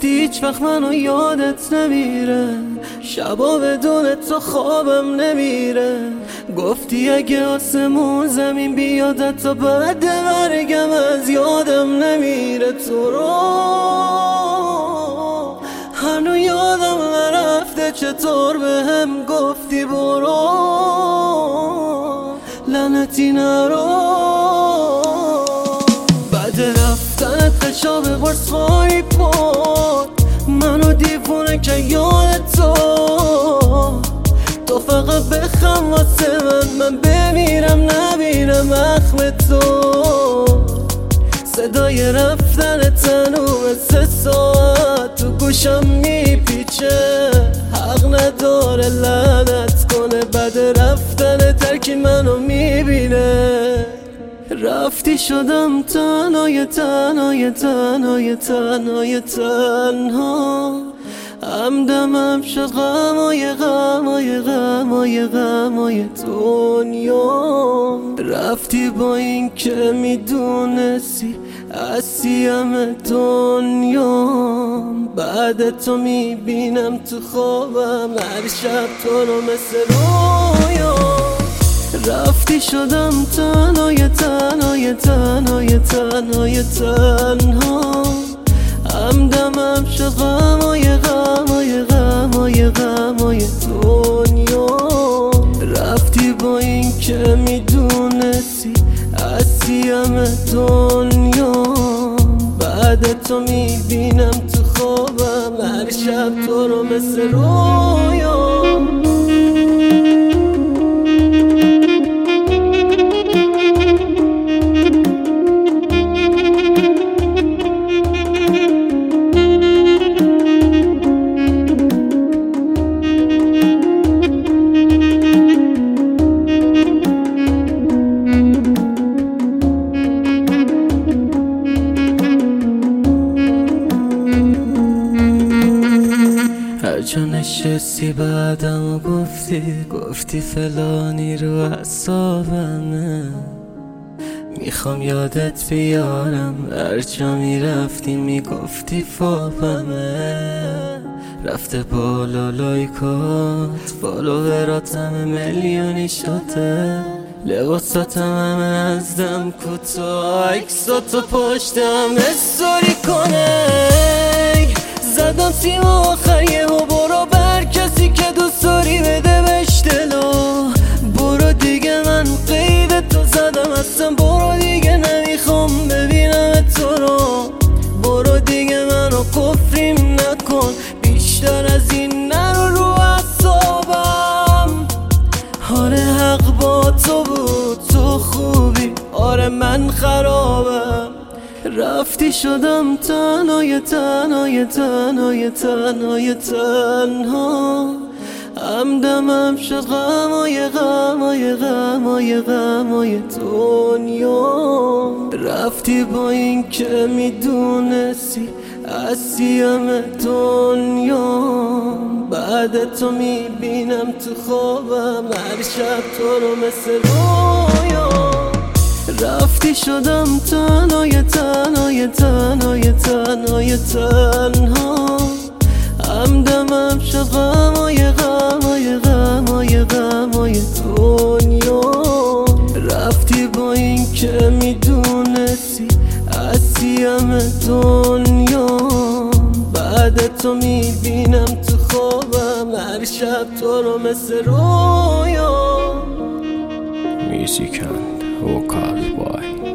گفتی هیچ وقت منو یادت نمیره، شبا بدون تو خوابم نمیره. گفتی اگه آسمون زمین بیادت تا بعد مرگم از یادم نمیره. تو رو هنو یادم نرفته چطور بهم گفتی برو، لعنتی نرو. بعد رفتنت خشاب برسخاری بود منو دیوونه که یاد تو فقط بخم واسه من بمیرم نبینم اخم تو. صدای رفتن تنو مثل ساعت تو گوشم میپیچه، حق نداره لعنت کنه بعد رفتن ترکی منو میبینه. رفتی شدم تنهای تنهای تنهای تنهای تنها، همدمم شد غمای غمای غمای غمای دنیا. رفتی با این که میدونستی هستیم دنیا، بعد تو میبینم تو خوابم هر شب تو رو مثل رویا. رفتی شدم تنهای تنهای تنهای تنهای تنها، همدمم شد غمای غمای غمای غمای دنیا. رفتی با این که میدونستی هستیم دنیا، بعد تو میبینم تو خوابم هر شب تو رو مثل رویا. هرجا نشستی بعدم گفتی فلانی رو اعصابمه، میخوام یادت بیارم هرجا میرفتی میگفتی فاپمه. رفته بالا لایکات فالووراتم میلیونی شده، لباساتم همه از دم کوتاه عکساتو پشتم استوری کنه. زدم تیم آخر یهو برو بر کسی که دوست داری بده بهش دلو. برو دیگه من قید تو زدم اصلا، برو دیگه نمیخوام ببینم تو رو. برو دیگه منو کفریم نکن بیشتر از این نرو رو اعصابم. آره حق با تو بود تو خوبی، آره من خرابم. رفتی شدم تنهای تنهای تنهای تنهای تنها، همدمم شد غمای غمای غمای غمای دنیا. رفتی با این که میدونستی هستیم دنیا، بعد تو میبینم تو خوابم هر شب تو رو مثل رویا. رفتی شدم تنهای تنهای تنهای تنهای تنها، همدمم شد غمای غمای غمای غمای دنیا. رفتی با این که میدونستی هستیم دنیا، بعد تو میبینم تو خوابم هر شب تو رو مثل رویا. Music and vocal by